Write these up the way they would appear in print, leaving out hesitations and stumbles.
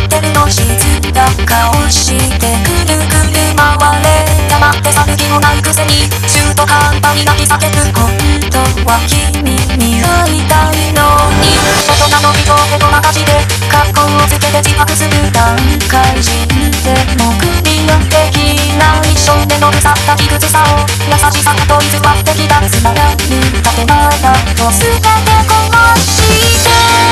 ってるの静か顔してくるくる回れ黙って去る気もないくせに中途半端に泣き叫ぶ本当は君に会いたいのに大人の人へごまかして格好をつけて自白する段階人でもクリアできない少年の腐った卑屈さを優しさと偽ってきたつまらぬ建前だと全て壊して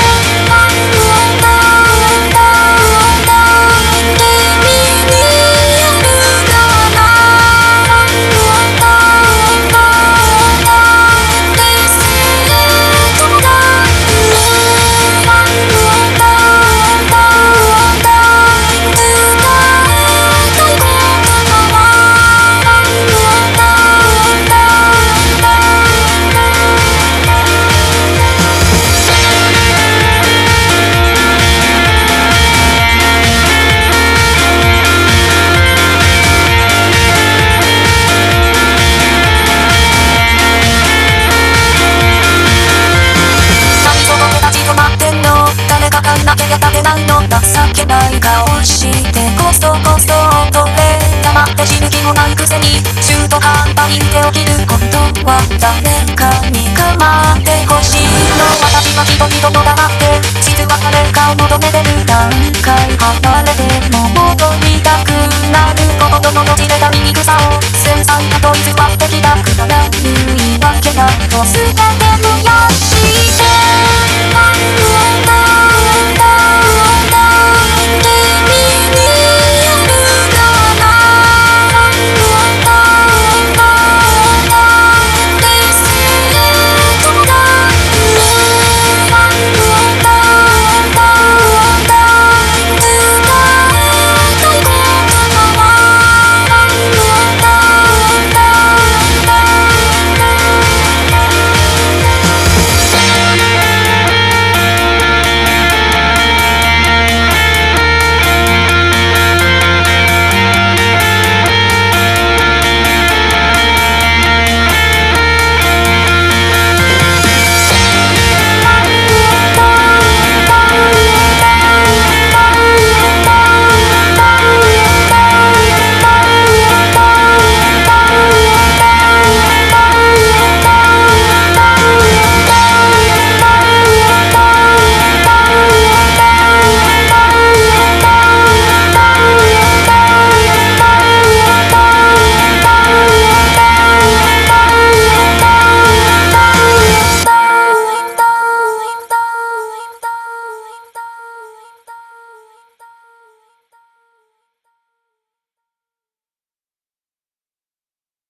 情けない顔してこそこそ踊れ黙って死ぬ気もないくせに中途半端に手を切ることは誰かに構ってほしいの私は人々と黙って実は誰かを求めてる段階離れても戻りたくなる心の閉じれた醜さを繊細なと偽ってきたくだらぬ言い訳だと全て燃やして